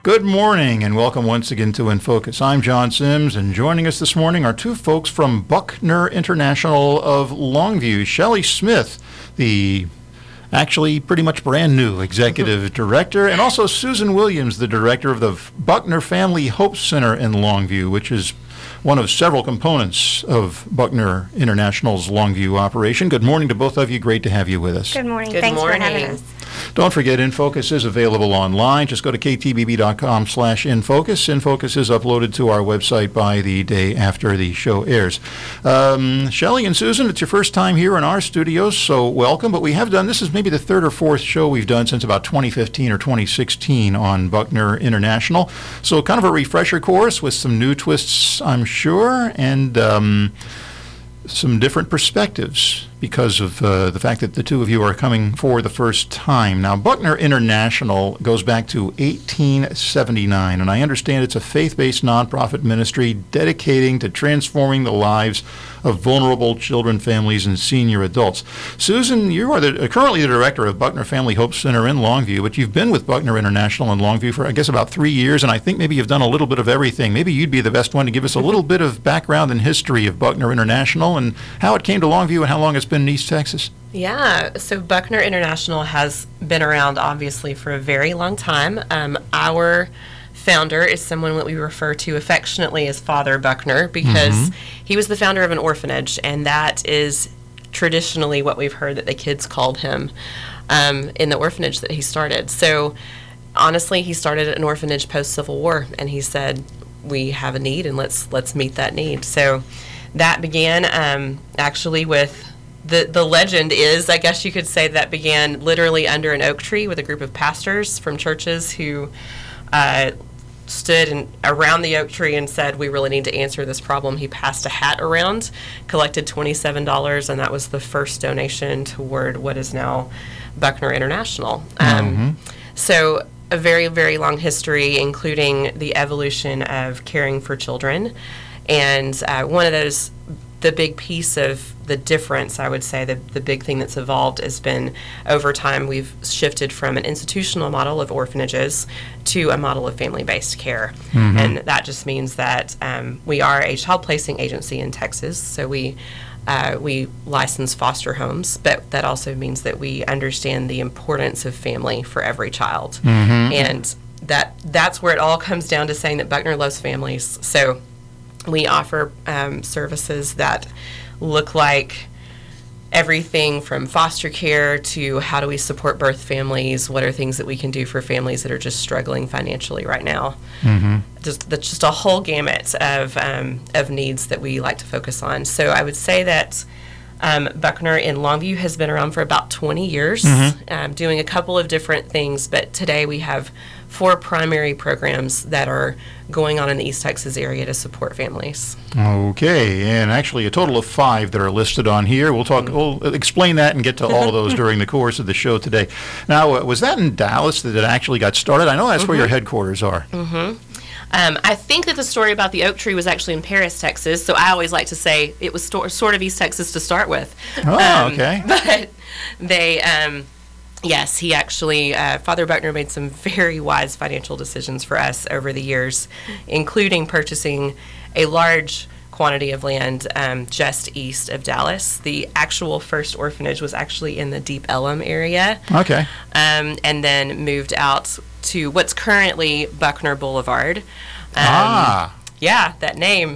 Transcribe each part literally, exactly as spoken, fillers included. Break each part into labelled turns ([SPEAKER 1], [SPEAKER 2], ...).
[SPEAKER 1] Good morning and welcome once again to In Focus. I'm John Sims, and joining us this morning are two folks from Buckner International of Longview. Shelley Smith, the actually pretty much brand new executive director, and also Susan Williams, the director of the Buckner Family Hope Center in Longview, which is one of several components of Buckner International's Longview operation. Good morning to both of you. Great to have you with us.
[SPEAKER 2] Good morning.
[SPEAKER 3] Good
[SPEAKER 2] Thanks
[SPEAKER 3] morning.
[SPEAKER 2] for having us.
[SPEAKER 1] Don't forget, InFocus is available online. Just go to k t b b dot com slash InFocus. InFocus is uploaded to our website by the day after the show airs. Um, Shelley and Susan, it's your first time here in our studios, so welcome. But we have done, this is maybe the third or fourth show we've done since about twenty fifteen or twenty sixteen on Buckner International. So kind of a refresher course with some new twists, I'm sure, and um, some different perspectives because of uh, the fact that the two of you are coming for the first time. Now, Buckner International goes back to eighteen seventy-nine, and I understand it's a faith-based nonprofit ministry dedicating to transforming the lives of vulnerable children, families, and senior adults. Susan, you are the, uh, currently the director of Buckner Family Hope Center in Longview, but you've been with Buckner International in Longview for, I guess, about three years, and I think maybe you've done a little bit of everything. Maybe you'd be the best one to give us a little bit of background and history of Buckner International and how it came to Longview and how long it's been in East Texas.
[SPEAKER 3] Yeah, so Buckner International has been around, obviously, for a very long time. Um, our founder is someone that we refer to affectionately as Father Buckner because mm-hmm. he was the founder of an orphanage, and that is traditionally what we've heard that the kids called him um, in the orphanage that he started. So, honestly, he started an orphanage post-Civil War, and he said, we have a need, and let's let's meet that need. So that began um, actually with The the legend is, I guess you could say, that began literally under an oak tree with a group of pastors from churches who uh, stood in, around the oak tree and said, we really need to answer this problem. He passed a hat around, collected twenty-seven dollars, and that was the first donation toward what is now Buckner International. Um,
[SPEAKER 1] mm-hmm.
[SPEAKER 3] So a very, very long history, including the evolution of caring for children. And uh, one of those, the big piece of the difference, I would say, the, the big thing that's evolved has been over time we've shifted from an institutional model of orphanages to a model of family-based care. Mm-hmm. And that just means that um, we are a child placing agency in Texas, so we uh, we license foster homes, but that also means that we understand the importance of family for every child. Mm-hmm. And that that's where it all comes down to saying that Buckner loves families. So we offer um, services that look like everything from foster care to how do we support birth families, what are things that we can do for families that are just struggling financially right now. Mm-hmm. Just that's just a whole gamut of um, of needs that we like to focus on. So I would say that um, Buckner in Longview has been around for about twenty years, mm-hmm. um, doing a couple of different things, but today we have four primary programs that are going on in the East Texas area to support families.
[SPEAKER 1] Okay, and actually a total of five that are listed on here. We'll talk. Mm-hmm. We'll explain that and get to all of those during the course of the show today. Now, uh, was that in Dallas that it actually got started? I know that's mm-hmm. where your headquarters are.
[SPEAKER 3] Mm-hmm. Um, I think that the story about the oak tree was actually in Paris, Texas, so I always like to say it was sto- sort of East Texas to start with.
[SPEAKER 1] Oh,
[SPEAKER 3] um,
[SPEAKER 1] okay.
[SPEAKER 3] But they... Um, Yes, he actually, uh, Father Buckner made some very wise financial decisions for us over the years, including purchasing a large quantity of land um, just east of Dallas. The actual first orphanage was actually in the Deep Ellum area.
[SPEAKER 1] Okay.
[SPEAKER 3] Um, and then moved out to what's currently Buckner Boulevard. Um,
[SPEAKER 1] ah.
[SPEAKER 3] Yeah, that name.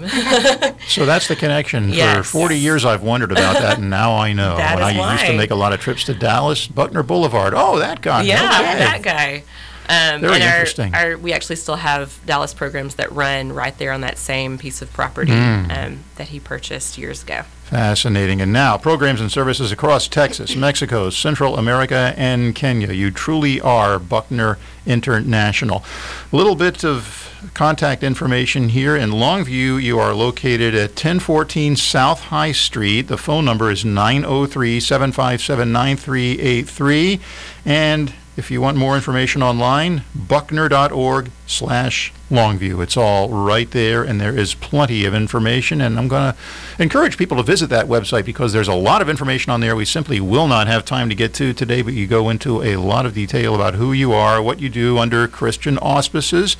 [SPEAKER 1] So that's the connection.
[SPEAKER 3] Yes.
[SPEAKER 1] For forty years I've wondered about that, and now I know.
[SPEAKER 3] That
[SPEAKER 1] when
[SPEAKER 3] is
[SPEAKER 1] I
[SPEAKER 3] why.
[SPEAKER 1] used to make a lot of trips to Dallas, Buckner Boulevard. Oh, that guy.
[SPEAKER 3] Yeah,
[SPEAKER 1] okay.
[SPEAKER 3] that guy. Um,
[SPEAKER 1] Very
[SPEAKER 3] and our,
[SPEAKER 1] interesting.
[SPEAKER 3] Our, we actually still have Dallas programs that run right there on that same piece of property
[SPEAKER 1] Mm.
[SPEAKER 3] um, that he purchased years ago.
[SPEAKER 1] Fascinating. And now, programs and services across Texas, Mexico, Central America, and Kenya. You truly are Buckner International. A little bit of contact information here. In Longview, you are located at ten fourteen South High Street. The phone number is nine oh three, seven five seven, nine three eight three. And if you want more information online, buckner.org slash Longview. It's all right there, and there is plenty of information, and I'm going to encourage people to visit that website because there's a lot of information on there we simply will not have time to get to today, but you go into a lot of detail about who you are, what you do under Christian auspices,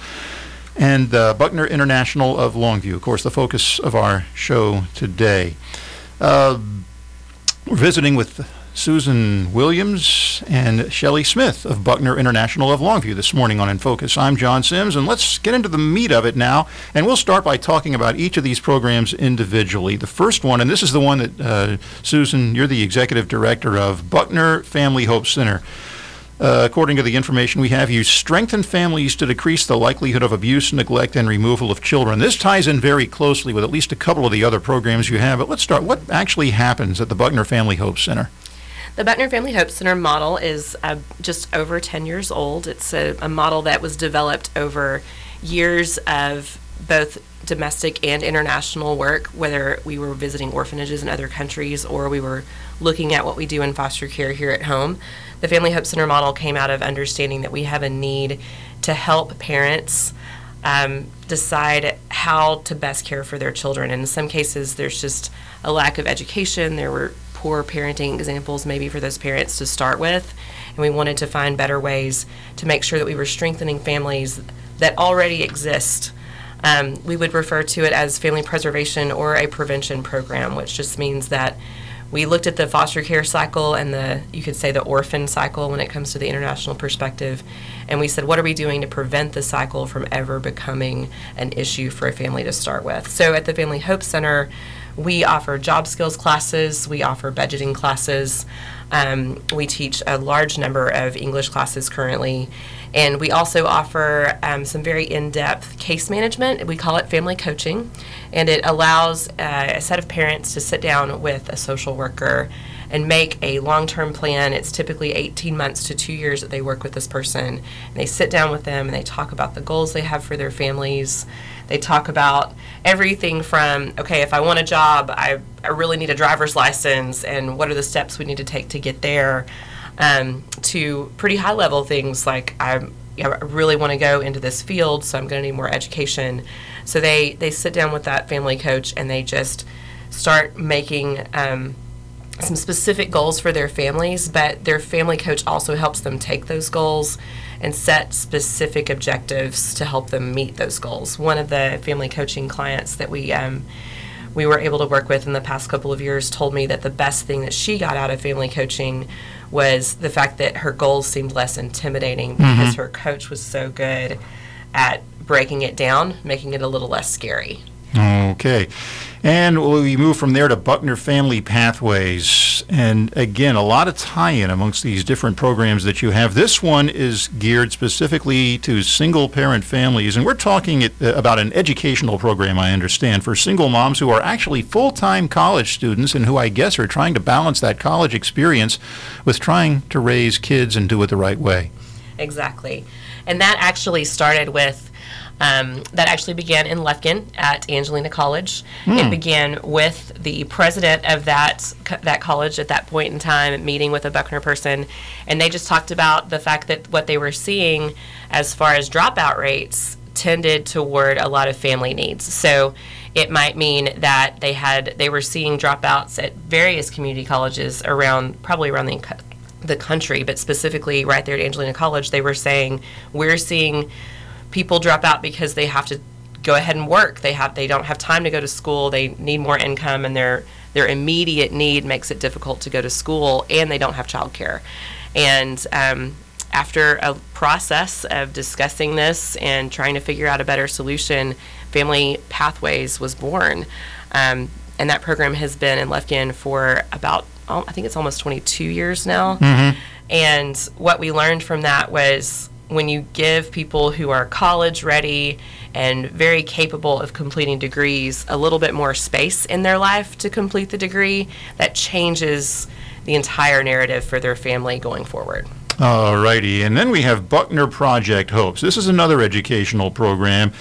[SPEAKER 1] and uh, Buckner International of Longview, of course, the focus of our show today. Uh, we're visiting with Susan Williams and Shelley Smith of Buckner International of Longview this morning on In Focus. I'm John Sims, and let's get into the meat of it now. And we'll start by talking about each of these programs individually. The first one, and this is the one that, uh, Susan, you're the executive director of, Buckner Family Hope Center. Uh, according to the information we have, you strengthen families to decrease the likelihood of abuse, neglect, and removal of children. This ties in very closely with at least a couple of the other programs you have. But let's start. What actually happens at the Buckner Family Hope Center?
[SPEAKER 3] The Buckner Family Hope Center model is uh, just over ten years old. It's a, a model that was developed over years of both domestic and international work, whether we were visiting orphanages in other countries or we were looking at what we do in foster care here at home. The Family Hope Center model came out of understanding that we have a need to help parents um, decide how to best care for their children. And in some cases, there's just a lack of education. There were poor parenting examples maybe for those parents to start with, and we wanted to find better ways to make sure that we were strengthening families that already exist. Um, we would refer to it as family preservation or a prevention program, which just means that we looked at the foster care cycle and the, you could say, the orphan cycle when it comes to the international perspective, and we said, what are we doing to prevent the cycle from ever becoming an issue for a family to start with? So at the Family Hope Center, we offer job skills classes, we offer budgeting classes, um, we teach a large number of English classes currently, and we also offer um, some very in-depth case management. We call it family coaching, and it allows uh, a set of parents to sit down with a social worker and make a long-term plan. It's typically eighteen months to two years that they work with this person. And they sit down with them and they talk about the goals they have for their families. They talk about everything from, okay, if I want a job, I, I really need a driver's license, and what are the steps we need to take to get there, um, to pretty high-level things like I, you know, I really want to go into this field, so I'm going to need more education. So they, they sit down with that family coach and they just start making um, some specific goals for their families, but their family coach also helps them take those goals and set specific objectives to help them meet those goals. One of the family coaching clients that we um, we were able to work with in the past couple of years told me that the best thing that she got out of family coaching was the fact that her goals seemed less intimidating because mm-hmm. her coach was so good at breaking it down, making it a little less scary.
[SPEAKER 1] Okay. And we move from there to Buckner Family Pathways. And again, a lot of tie-in amongst these different programs that you have. This one is geared specifically to single-parent families. And we're talking it, uh, about an educational program, I understand, for single moms who are actually full-time college students and who I guess are trying to balance that college experience with trying to raise kids and do it the right way.
[SPEAKER 3] Exactly. And that actually started with Um, that actually began in Lufkin at Angelina College. Mm. It began with the president of that co- that college at that point in time meeting with a Buckner person, and they just talked about the fact that what they were seeing as far as dropout rates tended toward a lot of family needs. So it might mean that they had they were seeing dropouts at various community colleges around, probably around the the country, but specifically right there at Angelina College, they were saying, we're seeing people drop out because they have to go ahead and work. They have they don't have time to go to school. They need more income, and their their immediate need makes it difficult to go to school, and they don't have childcare. And um, after a process of discussing this and trying to figure out a better solution, Family Pathways was born. Um, and that program has been in Lufkin for about, I think it's almost twenty-two years now. Mm-hmm. And what we learned from that was, when you give people who are college ready and very capable of completing degrees a little bit more space in their life to complete the degree, that changes the entire narrative for their family going forward.
[SPEAKER 1] All righty. And then we have Buckner Project Hopes. This is another educational program.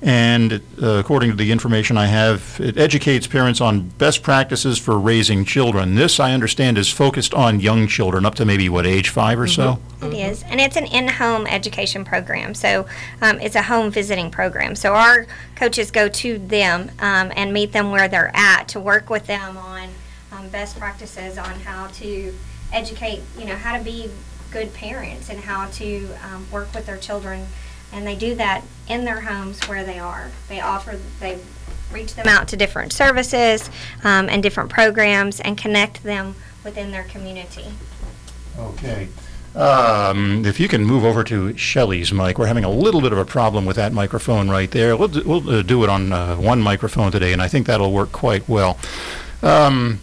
[SPEAKER 1] and uh, according to the information I have, it educates parents on best practices for raising children. This, I understand, is focused on young children up to maybe, what, age five or so?
[SPEAKER 2] It is, and it's an in-home education program, so um, it's a home visiting program. So our coaches go to them um, and meet them where they're at to work with them on um, best practices on how to educate, you know, how to be good parents and how to um, work with their children. And they do that in their homes where they are. They offer, they reach them out to different services um, and different programs and connect them within their community.
[SPEAKER 1] Okay. Um, if you can move over to Shelley's mic, we're having a little bit of a problem with that microphone right there. We'll do, we'll uh, do it on uh, one microphone today, and I think that'll work quite well. Um,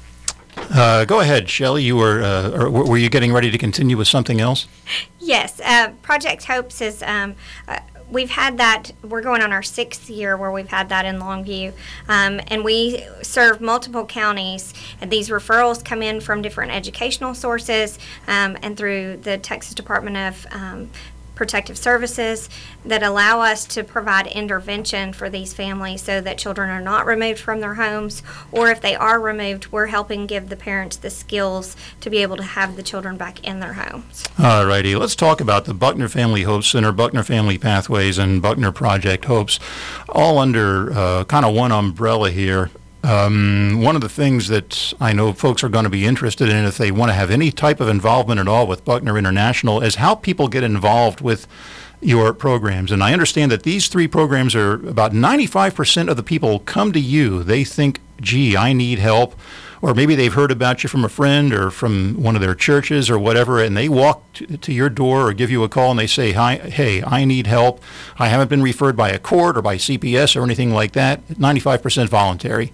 [SPEAKER 1] uh, go ahead, Shelley. You were, uh, or were you getting ready to continue with something else?
[SPEAKER 2] Yes, uh, Project Hopes is, um, uh, we've had that, we're going on our sixth year where we've had that in Longview, um, and we serve multiple counties, and these referrals come in from different educational sources um, and through the Texas Department of um, Protective Services that allow us to provide intervention for these families so that children are not removed from their homes, or if they are removed, we're helping give the parents the skills to be able to have the children back in their homes.
[SPEAKER 1] All righty. Let's talk about the Buckner Family Hope Center, Buckner Family Pathways, and Buckner Project Hopes, all under uh, kind of one umbrella here. Um, one of the things that I know folks are going to be interested in if they want to have any type of involvement at all with Buckner International is how people get involved with your programs. And I understand that these three programs are about ninety-five percent of the people come to you. They think, gee, I need help. Or maybe they've heard about you from a friend or from one of their churches or whatever, and they walk to, to your door or give you a call and they say, Hi, hey, I need help. I haven't been referred by a court or by C P S or anything like that. ninety-five percent voluntary.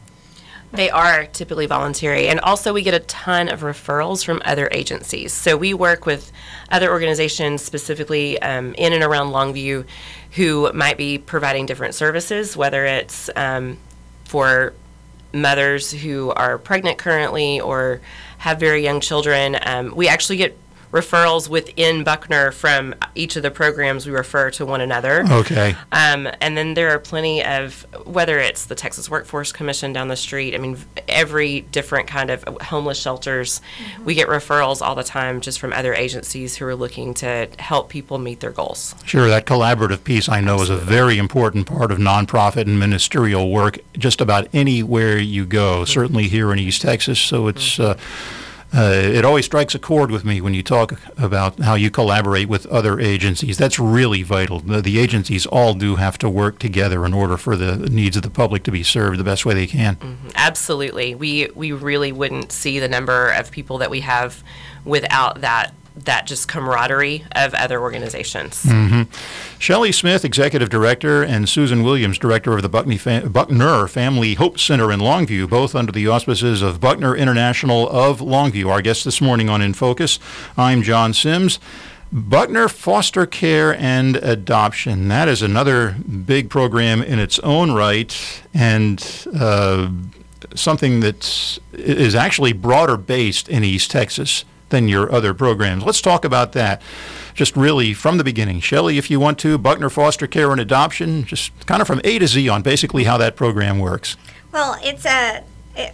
[SPEAKER 3] They are typically voluntary, and also we get a ton of referrals from other agencies. So we work with other organizations specifically um, in and around Longview who might be providing different services, whether it's um, for mothers who are pregnant currently or have very young children. Um, we actually get referrals within Buckner from each of the programs. We refer to one another.
[SPEAKER 1] Okay.
[SPEAKER 3] Um, and then there are plenty of, whether it's the Texas Workforce Commission down the street, I mean, every different kind of homeless shelters, mm-hmm. we get referrals all the time just from other agencies who are looking to help people meet their goals.
[SPEAKER 1] Sure, that collaborative piece I know Absolutely. Is a very important part of nonprofit and ministerial work just about anywhere you go, mm-hmm. certainly here in East Texas. So it's mm-hmm. uh, Uh, it always strikes a chord with me when you talk about how you collaborate with other agencies. That's really vital. The, the agencies all do have to work together in order for the needs of the public to be served the best way they can.
[SPEAKER 3] Mm-hmm. Absolutely. We we really wouldn't see the number of people that we have without that that just camaraderie of other organizations.
[SPEAKER 1] Mm-hmm. Shelley Smith, Executive Director, and Susan Williams, Director of the Buckney Fa- Buckner Family Hope Center in Longview, both under the auspices of Buckner International of Longview. Our guest this morning on In Focus. I'm John Sims. Buckner Foster Care and Adoption. That is another big program in its own right, and uh, something that is actually broader based in East Texas than your other programs. Let's talk about that just really from the beginning. Shelley, if you want to, Buckner Foster Care and Adoption, just kind of from A to Z on basically how that program works.
[SPEAKER 2] Well, it's a it,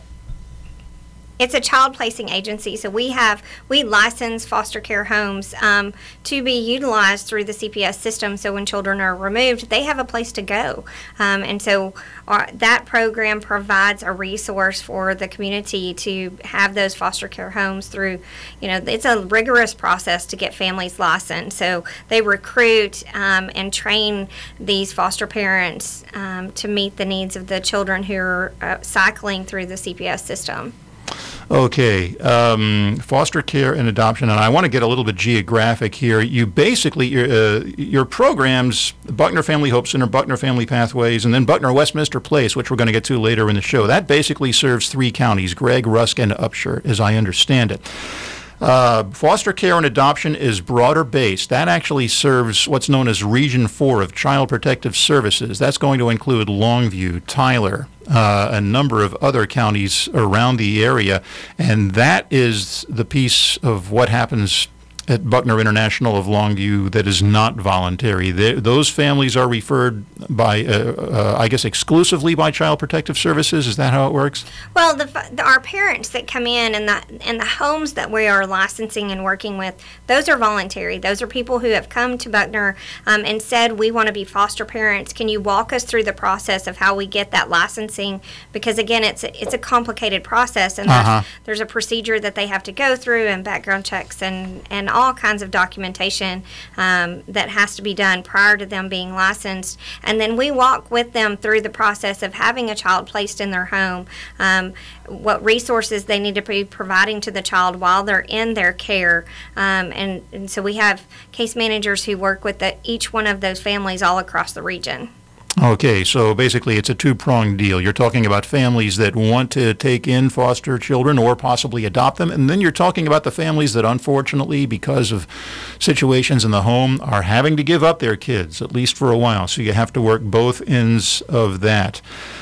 [SPEAKER 2] it's a child placing agency, so we have we license foster care homes um, to be utilized through the C P S system. So when children are removed, they have a place to go, um, and so our, that program provides a resource for the community to have those foster care homes through. You know, it's a rigorous process to get families licensed. So they recruit um, and train these foster parents um, to meet the needs of the children who are uh, cycling through the C P S system.
[SPEAKER 1] Okay, um, foster care and adoption, and I want to get a little bit geographic here. You basically, your, uh, your programs, Buckner Family Hope Center, Buckner Family Pathways, and then Buckner Westminster Place, which we're going to get to later in the show, that basically serves three counties, Gregg, Rusk, and Upshur, as I understand it. Uh, foster care and adoption is broader based. That actually serves what's known as Region four of Child Protective Services. That's going to include Longview, Tyler, uh, a number of other counties around the area, and that is the piece of what happens at Buckner International of Longview that is not voluntary. They, those families are referred by, uh, uh, I guess, exclusively by Child Protective Services. Is that how it works?
[SPEAKER 2] Well, the, the, our parents that come in and the, and the homes that we are licensing and working with, those are voluntary. Those are people who have come to Buckner um, and said, we want to be foster parents. Can you walk us through the process of how we get that licensing? Because, again, it's a, it's a complicated process, and
[SPEAKER 1] Uh-huh.
[SPEAKER 2] there's, there's a procedure that they have to go through, and background checks and, and all kinds of documentation um, that has to be done prior to them being licensed. And then we walk with them through the process of having a child placed in their home, um, what resources they need to be providing to the child while they're in their care. Um, and, and so we have case managers who work with the, each one of those families all across the region.
[SPEAKER 1] Okay, so basically it's a two-pronged deal. You're talking about families that want to take in foster children or possibly adopt them, and then you're talking about the families that unfortunately, because of situations in the home, are having to give up their kids, at least for a while. So you have to work both ends of that.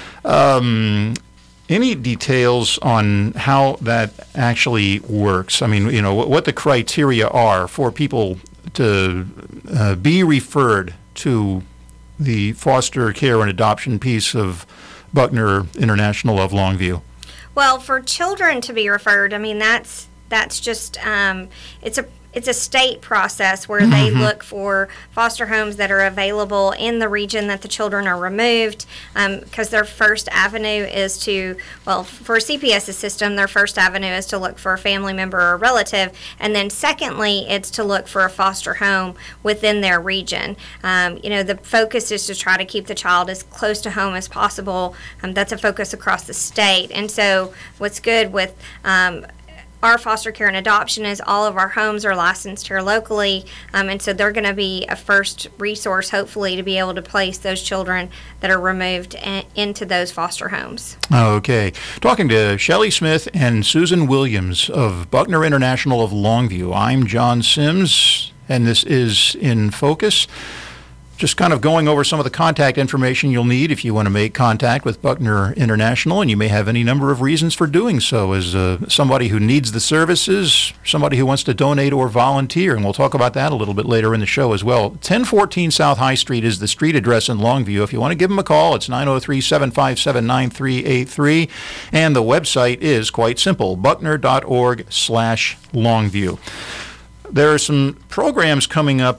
[SPEAKER 1] Um, any details on how that actually works? I mean, you know, what the criteria are for people to uh, be referred to the foster care and adoption piece of Buckner International of Longview?
[SPEAKER 2] Well, for children to be referred, I mean, that's that's just um, it's a it's a state process where they
[SPEAKER 1] Mhm.
[SPEAKER 2] look for foster homes that are available in the region that the children are removed, because their first avenue is to, well, for CPS's system, their first avenue is to look for a family member or a relative, and then secondly, it's to look for a foster home within their region. Um, you know, the focus is to try to keep the child as close to home as possible. Um, that's a focus across the state, and so what's good with um, our foster care and adoption is all of our homes are licensed here locally, um, and so they're going to be a first resource, hopefully, to be able to place those children that are removed a- into those foster homes.
[SPEAKER 1] Okay. Talking to Shelley Smith and Susan Williams of Buckner International of Longview. I'm John Sims, and this is In Focus. Just kind of going over some of the contact information you'll need if you want to make contact with Buckner International, and you may have any number of reasons for doing so as uh, somebody who needs the services, somebody who wants to donate or volunteer, and we'll talk about that a little bit later in the show as well. ten fourteen South High Street is the street address in Longview. If you want to give them a call, it's nine oh three, seven five seven, nine three eight three, and the website is quite simple, buckner.org slash Longview. There are some programs coming up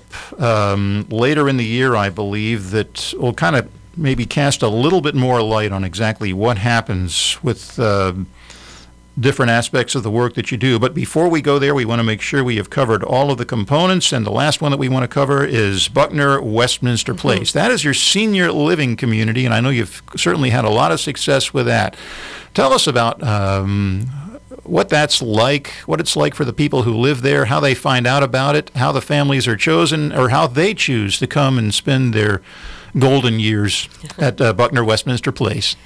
[SPEAKER 1] um, later in the year, I believe, that will kind of maybe cast a little bit more light on exactly what happens with uh, different aspects of the work that you do. But before we go there, we want to make sure we have covered all of the components, and the last one that we want to cover is Buckner Westminster mm-hmm. Place. That is your senior living community, and I know you've certainly had a lot of success with that. Tell us about um, what that's like, what it's like for the people who live there, how they find out about it, how the families are chosen, or how they choose to come and spend their golden years at uh, Buckner Westminster Place.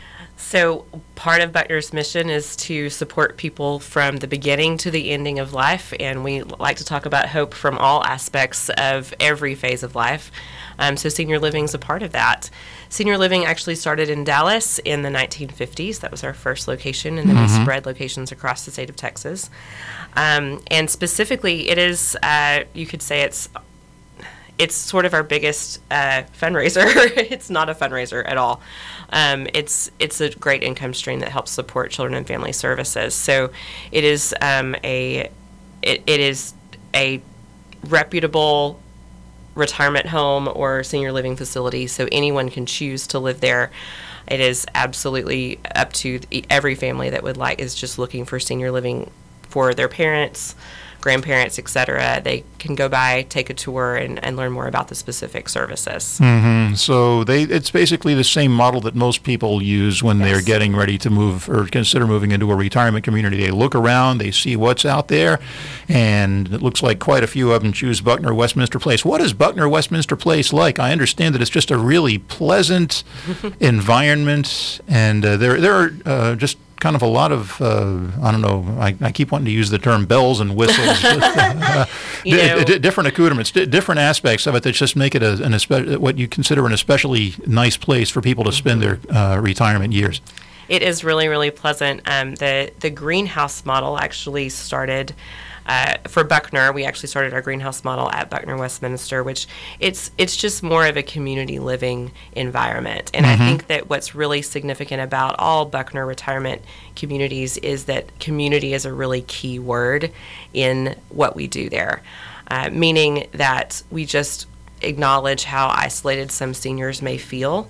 [SPEAKER 3] So part of Buckner's mission is to support people from the beginning to the ending of life, and we like to talk about hope from all aspects of every phase of life. Um, so senior living is a part of that. Senior living actually started in Dallas in the nineteen fifties. That was our first location, and then mm-hmm. we spread locations across the state of Texas. Um, and specifically, it is, uh, you could say it's it's sort of our biggest uh, fundraiser. It's not a fundraiser at all. Um, it's it's a great income stream that helps support children and family services. So it is um, a it, it is a reputable retirement home or senior living facility, so anyone can choose to live there. It is absolutely up to every family that would like is just looking for senior living for their parents, grandparents, et cetera. They can go by, take a tour, and, and learn more about the specific services.
[SPEAKER 1] Mm-hmm. So they it's basically the same model that most people use when yes. they're getting ready to move or consider moving into a retirement community. They look around, they see what's out there, and it looks like quite a few of them choose Buckner Westminster Place. What is Buckner Westminster Place like? I understand that it's just a really pleasant environment, and uh, there there are uh, just kind of a lot of, uh, I don't know, I, I keep wanting to use the term bells and whistles, uh,
[SPEAKER 3] you know,
[SPEAKER 1] d- d- different accoutrements, d- different aspects of it that just make it a, an espe- what you consider an especially nice place for people to spend their uh, retirement years.
[SPEAKER 3] It is really, really pleasant. Um, the, the greenhouse model actually started Uh, for Buckner, we actually started our greenhouse model at Buckner Westminster, which it's it's just more of a community living environment. And mm-hmm. I think that what's really significant about all Buckner retirement communities is that community is a really key word in what we do there, uh, meaning that we just acknowledge how isolated some seniors may feel,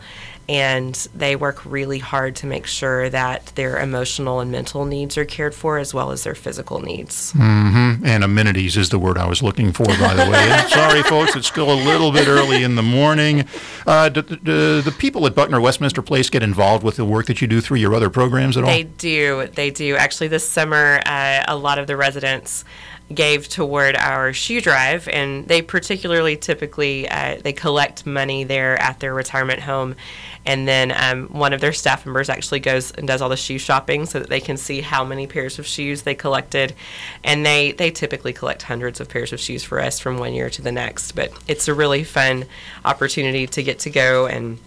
[SPEAKER 3] and they work really hard to make sure that their emotional and mental needs are cared for as well as their physical needs.
[SPEAKER 1] Mm-hmm. And amenities is the word I was looking for, by the way. And sorry, folks, it's still a little bit early in the morning. Uh, do, do the people at Buckner Westminster Place get involved with the work that you do through your other programs at all?
[SPEAKER 3] They do. They do. Actually, this summer, uh, a lot of the residents gave toward our shoe drive, and they particularly typically uh, they collect money there at their retirement home, and then um, one of their staff members actually goes and does all the shoe shopping so that they can see how many pairs of shoes they collected, and they they typically collect hundreds of pairs of shoes for us from one year to the next. But it's a really fun opportunity to get to go and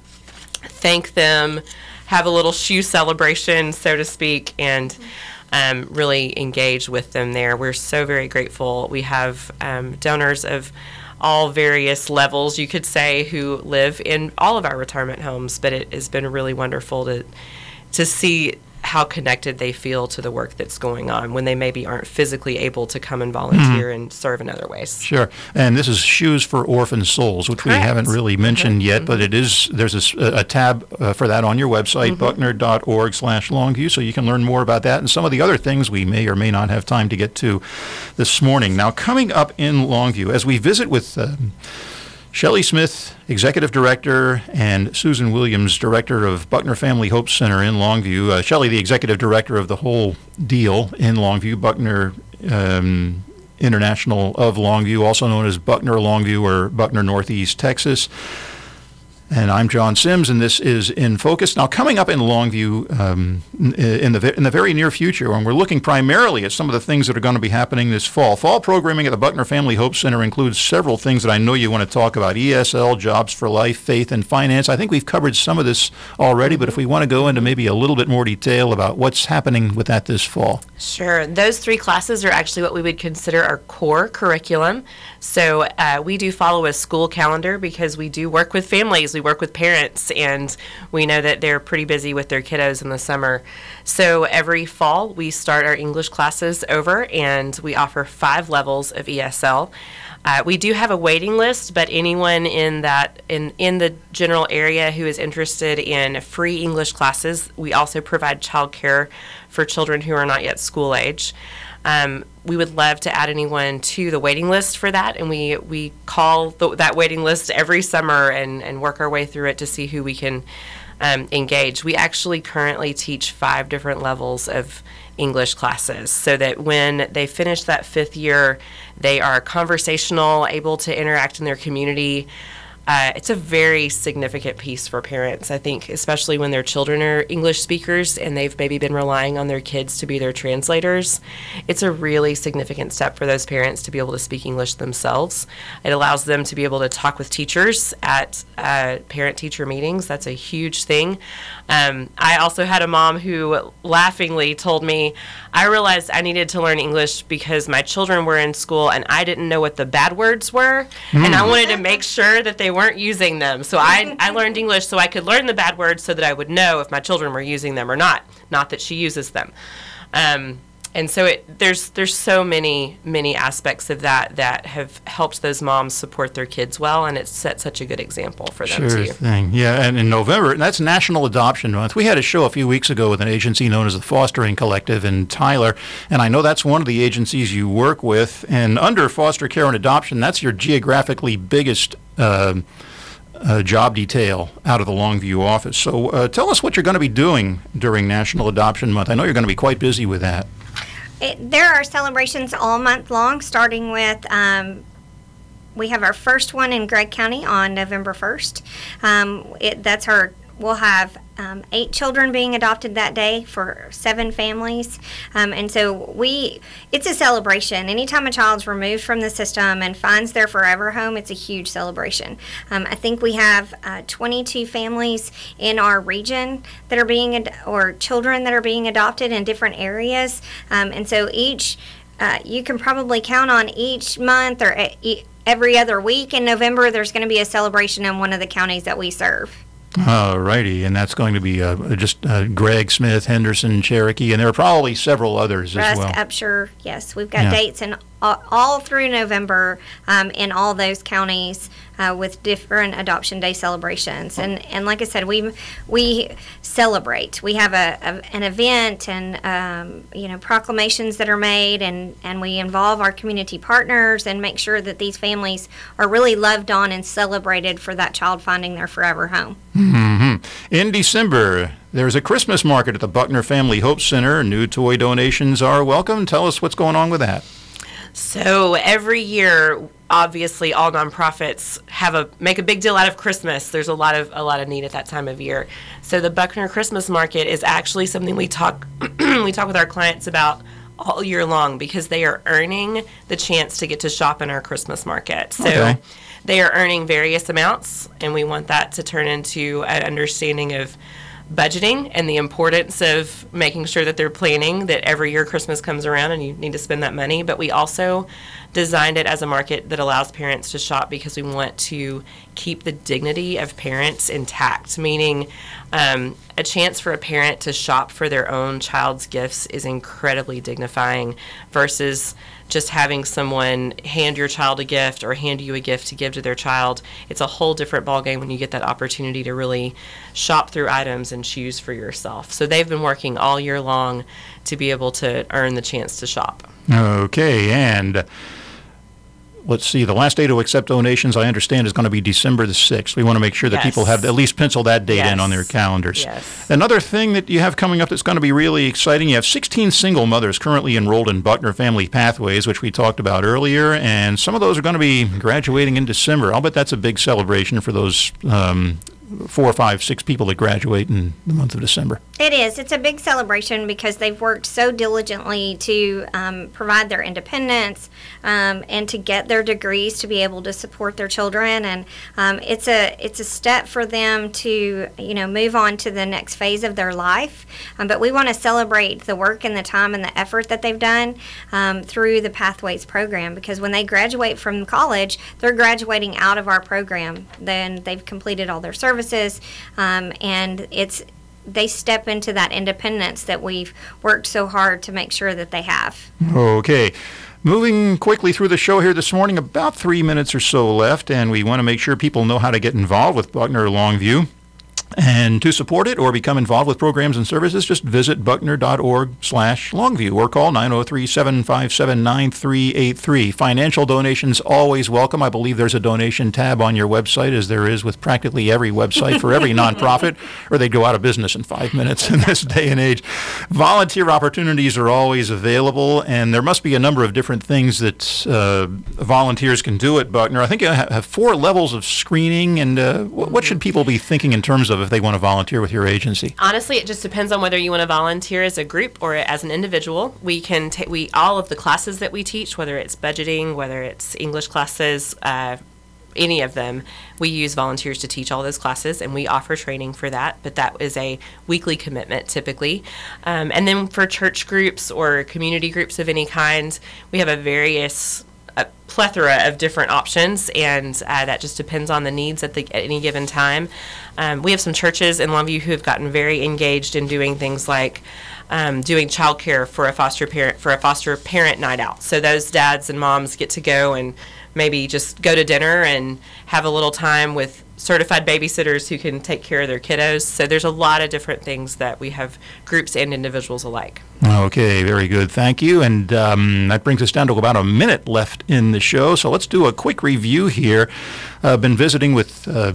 [SPEAKER 3] thank them, have a little shoe celebration, so to speak, and Um, really engage with them there. We're so very grateful. We have um, donors of all various levels, you could say, who live in all of our retirement homes, but it has been really wonderful to to see how connected they feel to the work that's going on when they maybe aren't physically able to come and volunteer mm-hmm. and serve in other ways.
[SPEAKER 1] Sure. And this is Shoes for Orphan Souls, which Correct. we haven't really mentioned mm-hmm. yet, but it is there's a, a tab uh, for that on your website, mm-hmm. buckner.org slash Longview, so you can learn more about that and some of the other things we may or may not have time to get to this morning. Now, coming up in Longview, as we visit with um, Shelley Smith, Executive Director, and Susan Williams, Director of Buckner Family Hope Center in Longview. Uh, Shelley, the Executive Director of the whole deal in Longview, Buckner um, International of Longview, also known as Buckner Longview or Buckner Northeast Texas. And I'm John Sims, and this is In Focus. Now, coming up in Longview um, in the in the very near future, and we're looking primarily at some of the things that are going to be happening this fall. Fall programming at the Buckner Family Hope Center includes several things that I know you want to talk about: E S L, Jobs for Life, Faith, and Finance. I think we've covered some of this already, but if we want to go into maybe a little bit more detail about what's happening with that this fall.
[SPEAKER 3] Sure. Those three classes are actually what we would consider our core curriculum. So uh, we do follow a school calendar because we do work with families. We work with parents, and we know that they're pretty busy with their kiddos in the summer. So every fall, we start our English classes over, and we offer five levels of E S L. Uh, we do have a waiting list, but anyone in that in, in the general area who is interested in free English classes, we also provide childcare for children who are not yet school age. Um, we would love to add anyone to the waiting list for that, and we, we call the, that waiting list every summer and, and work our way through it to see who we can um, engage. We actually currently teach five different levels of English classes so that when they finish that fifth year, they are conversational, able to interact in their community. Uh, it's a very significant piece for parents, I think, especially when their children are English speakers and they've maybe been relying on their kids to be their translators. It's a really significant step for those parents to be able to speak English themselves. It allows them to be able to talk with teachers at uh, parent-teacher meetings. That's a huge thing. Um, I also had a mom who laughingly told me, I realized I needed to learn English because my children were in school and I didn't know what the bad words were, mm. and I wanted to make sure that they weren't using them. So I, I learned English so I could learn the bad words so that I would know if my children were using them or not, not that she uses them. Um, and so it, there's there's so many, many aspects of that that have helped those moms support their kids well, and it's set such a good example for them
[SPEAKER 1] sure
[SPEAKER 3] too.
[SPEAKER 1] Thing. Yeah, and in November, and that's National Adoption Month. We had a show a few weeks ago with an agency known as the Fostering Collective in Tyler, and I know that's one of the agencies you work with. And under foster care and adoption, that's your geographically biggest uh, uh, job detail out of the Longview office. So uh, tell us what you're going to be doing during National Adoption Month. I know you're going to be quite busy with that.
[SPEAKER 2] It, there are celebrations all month long, starting with, um, we have our first one in Gregg County on November first. Um, it, that's our, we'll have um, eight children being adopted that day for seven families. Um, and so we, it's a celebration. Anytime a child's removed from the system and finds their forever home, it's a huge celebration. Um, I think we have uh, twenty-two families in our region that are being, ad- or children that are being adopted in different areas. Um, and so each uh, you can probably count on each month or e- every other week in November, there's going to be a celebration in one of the counties that we serve.
[SPEAKER 1] All righty, and that's going to be uh, just uh, Gregg, Smith, Henderson, Cherokee, and there are probably several others as
[SPEAKER 2] Rusk,
[SPEAKER 1] well.
[SPEAKER 2] Upshur, yes, we've got
[SPEAKER 1] Yeah.
[SPEAKER 2] dates in all, all through November um, in all those counties uh, with different Adoption Day celebrations. And and like I said, we we celebrate. We have a, a an event and um, you know proclamations that are made, and and we involve our community partners and make sure that these families are really loved on and celebrated for that child finding their forever home.
[SPEAKER 1] hmm In December, there's a Christmas market at the Buckner Family Hope Center. New toy donations are welcome. Tell us what's going on with that.
[SPEAKER 3] So every year, obviously, all nonprofits have a make a big deal out of Christmas. There's a lot of a lot of need at that time of year. So the Buckner Christmas Market is actually something we talk we talk with our clients about all year long, because they are earning the chance to get to shop in our Christmas market. So
[SPEAKER 1] Okay.
[SPEAKER 3] they are earning various amounts, and we want that to turn into an understanding of budgeting and the importance of making sure that they're planning that every year Christmas comes around and you need to spend that money. But we also designed it as a market that allows parents to shop because we want to keep the dignity of parents intact, meaning um, a chance for a parent to shop for their own child's gifts is incredibly dignifying versus just having someone hand your child a gift or hand you a gift to give to their child. It's a whole different ballgame when you get that opportunity to really shop through items and choose for yourself. So they've been working all year long to be able to earn the chance to shop.
[SPEAKER 1] Okay, and let's see, the last day to accept donations, I understand, is going to be December the sixth. We want to make sure that
[SPEAKER 3] Yes.
[SPEAKER 1] people have at least pencil that date in
[SPEAKER 3] Yes.
[SPEAKER 1] on their calendars.
[SPEAKER 3] Yes.
[SPEAKER 1] Another thing that you have coming up that's going to be really exciting, you have sixteen single mothers currently enrolled in Buckner Family Pathways, which we talked about earlier, and some of those are going to be graduating in December. I'll bet that's a big celebration for those um, four, five, six people that graduate in the month of December.
[SPEAKER 2] It is. It's a big celebration because they've worked so diligently to um, provide their independence um, and to get their degrees to be able to support their children. And um, it's a it's a step for them to you know move on to the next phase of their life. Um, but we want to celebrate the work and the time and the effort that they've done um, through the Pathways program, because when they graduate from college, they're graduating out of our program. Then they've completed all their services. Um, and it's they step into that independence that we've worked so hard to make sure that they have.
[SPEAKER 1] Okay. Moving quickly through the show here this morning, about three minutes or so left, and we want to make sure people know how to get involved with Buckner Longview. And to support it or become involved with programs and services, just visit buckner.org slash Longview or call nine oh three, seven five seven, nine three eight three. Financial donations always welcome. I believe there's a donation tab on your website, as there is with practically every website for every nonprofit, or they'd go out of business in five minutes in this day and age. Volunteer opportunities are always available, and there must be a number of different things that uh, volunteers can do at Buckner. I think you have four levels of screening, and uh, what, what should people be thinking in terms of if they want to volunteer with your agency?
[SPEAKER 3] Honestly, it just depends on whether you want to volunteer as a group or as an individual. We can take we all of the classes that we teach, whether it's budgeting, whether it's English classes, uh, any of them, we use volunteers to teach all those classes, and we offer training for that. But that is a weekly commitment typically. Um, and then for church groups or community groups of any kind, we have a various a plethora of different options, and uh, that just depends on the needs at, the, at any given time. Um, we have some churches in Longview who have gotten very engaged in doing things like um, doing childcare for a foster parent for a foster parent night out. So those dads and moms get to go and maybe just go to dinner and have a little time with certified babysitters who can take care of their kiddos. So there's a lot of different things that we have, groups and individuals alike.
[SPEAKER 1] Okay, very good. Thank you. And um, that brings us down to about a minute left in the show. So let's do a quick review here. I've uh, been visiting with uh,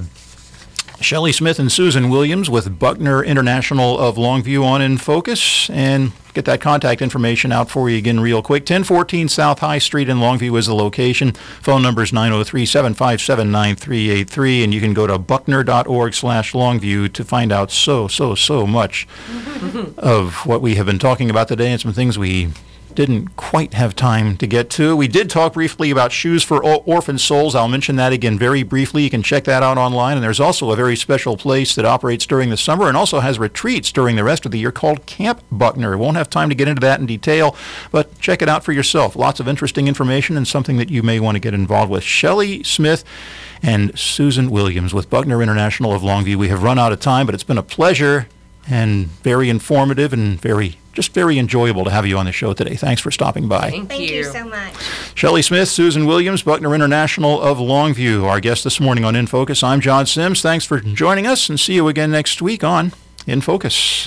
[SPEAKER 1] Shelley Smith and Susan Williams with Buckner International of Longview on In Focus, and get that contact information out for you again real quick. ten fourteen South High Street in Longview is the location. Phone number is nine oh three, seven five seven, nine three eight three, and you can go to buckner.org slash Longview to find out so, so, so much of what we have been talking about today and some things we didn't quite have time to get to. We did talk briefly about Shoes for O- Orphan Souls. I'll mention that again very briefly. You can check that out online. And there's also a very special place that operates during the summer and also has retreats during the rest of the year called Camp Buckner. Won't have time to get into that in detail, but check it out for yourself. Lots of interesting information and something that you may want to get involved with. Shelley Smith and Susan Williams with Buckner International of Longview. We have run out of time, but it's been a pleasure and very informative and very just very enjoyable to have you on the show today. Thanks for stopping by.
[SPEAKER 3] Thank,
[SPEAKER 2] Thank
[SPEAKER 3] you.
[SPEAKER 2] you so much.
[SPEAKER 1] Shelley Smith, Susan Williams, Buckner International of Longview, our guest this morning on In Focus. I'm John Sims. Thanks for joining us, and see you again next week on In Focus.